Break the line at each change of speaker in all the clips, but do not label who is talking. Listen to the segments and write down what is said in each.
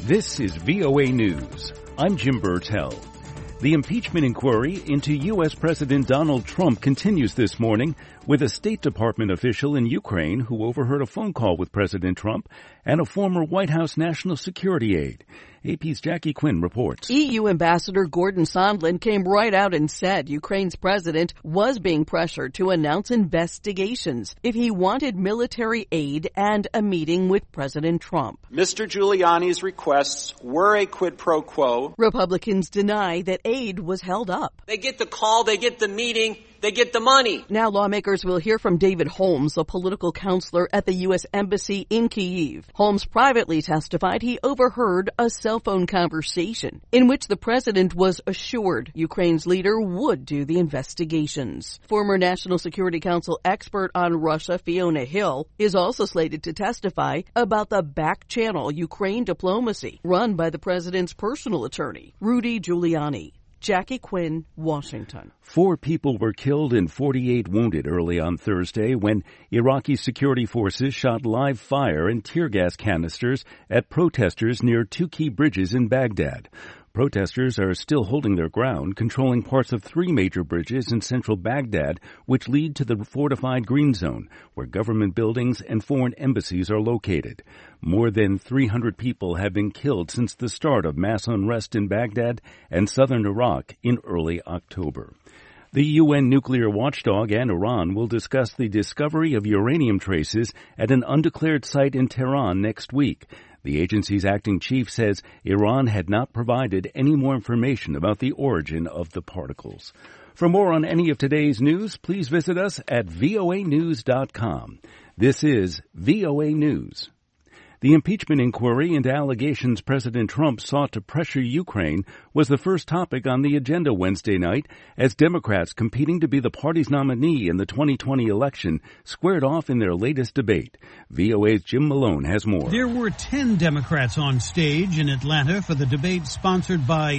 This is VOA News. I'm Jim Burtell. The impeachment inquiry into U.S. President Donald Trump continues this morning with a State Department official in Ukraine who overheard a phone call with President Trump and a former White House national security aide. AP's Jackie Quinn reports.
EU Ambassador Gordon Sondland came right out and said Ukraine's president was being pressured to announce investigations if he wanted military aid and a meeting with President Trump.
Mr. Giuliani's requests were a quid pro quo.
Republicans deny that aid was held up.
They get the call, they get the meeting, they get the money.
Now lawmakers will hear from David Holmes, a political counselor at the U.S. Embassy in Kyiv. Holmes privately testified he overheard a cell phone conversation in which the president was assured Ukraine's leader would do the investigations. Former National Security Council expert on Russia, Fiona Hill, is also slated to testify about the back-channel Ukraine diplomacy run by the president's personal attorney, Rudy Giuliani. Jackie Quinn, Washington.
4 people were killed and 48 wounded early on Thursday when Iraqi security forces shot live fire and tear gas canisters at protesters near 2 key bridges in Baghdad. Protesters are still holding their ground, controlling parts of 3 major bridges in central Baghdad, which lead to the fortified Green Zone, where government buildings and foreign embassies are located. More than 300 people have been killed since the start of mass unrest in Baghdad and southern Iraq in early October. The UN nuclear watchdog and Iran will discuss the discovery of uranium traces at an undeclared site in Tehran next week. The agency's acting chief says Iran had not provided any more information about the origin of the particles. For more on any of today's news, please visit us at voanews.com. This is VOA News. The impeachment inquiry into allegations President Trump sought to pressure Ukraine was the first topic on the agenda Wednesday night as Democrats competing to be the party's nominee in the 2020 election squared off in their latest debate. VOA's Jim Malone has more.
There were 10 Democrats on stage in Atlanta for the debate sponsored by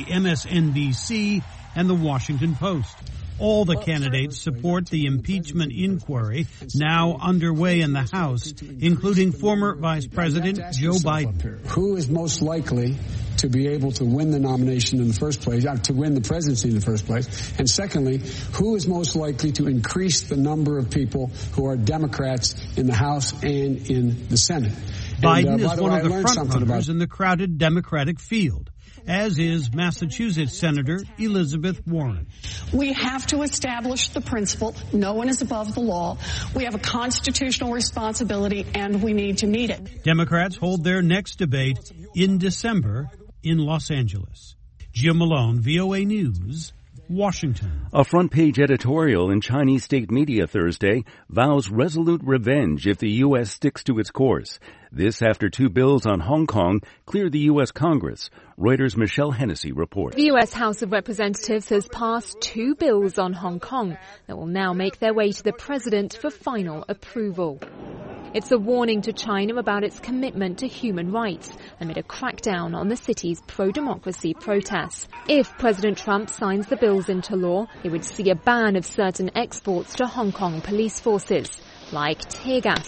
MSNBC and The Washington Post. All the candidates support the impeachment inquiry now underway in the House, including former Vice President Joe Biden.
Who is most likely to be able to win the nomination in the first place, to win the presidency in the first place? And secondly, who is most likely to increase the number of people who are Democrats in the House and in the Senate?
Biden is one of the frontrunners in the crowded Democratic field, as is Massachusetts Senator Elizabeth Warren.
We have to establish the principle, no one is above the law. We have a constitutional responsibility, and we need to meet it.
Democrats hold their next debate in December in Los Angeles. Jim Malone, VOA News, Washington.
A front-page editorial in Chinese state media Thursday vows resolute revenge if the U.S. sticks to its course. This after 2 bills on Hong Kong cleared the U.S. Congress. Reuters' Michelle Hennessy reports.
The U.S. House of Representatives has passed 2 bills on Hong Kong that will now make their way to the president for final approval. It's a warning to China about its commitment to human rights amid a crackdown on the city's pro-democracy protests. If President Trump signs the bills into law, it would see a ban of certain exports to Hong Kong police forces, like tear gas,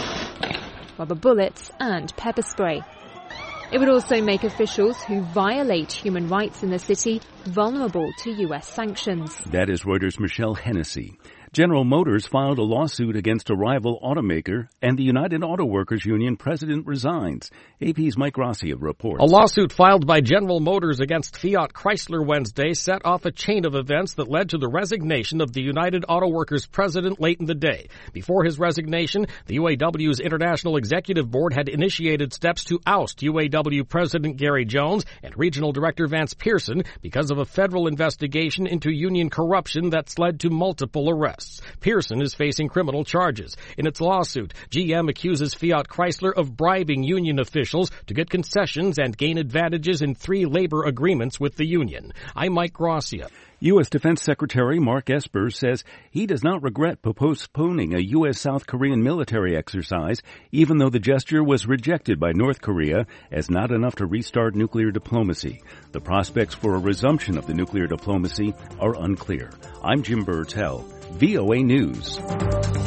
rubber bullets and pepper spray. It would also make officials who violate human rights in the city vulnerable to U.S. sanctions.
That is Reuters' Michelle Hennessy. General Motors filed a lawsuit against a rival automaker, and the United Auto Workers Union president resigns. AP's Mike Gracia reports.
A lawsuit filed by General Motors against Fiat Chrysler Wednesday set off a chain of events that led to the resignation of the United Auto Workers president late in the day. Before his resignation, the UAW's International Executive Board had initiated steps to oust UAW President Gary Jones and Regional Director Vance Pearson because of a federal investigation into union corruption that's led to multiple arrests. Pearson is facing criminal charges. In its lawsuit, GM accuses Fiat Chrysler of bribing union officials to get concessions and gain advantages in 3 labor agreements with the union. I'm Mike Gracia.
U.S. Defense Secretary Mark Esper says he does not regret postponing a U.S. South Korean military exercise, even though the gesture was rejected by North Korea as not enough to restart nuclear diplomacy. The prospects for a resumption of the nuclear diplomacy are unclear. I'm Jim Burtell, VOA News.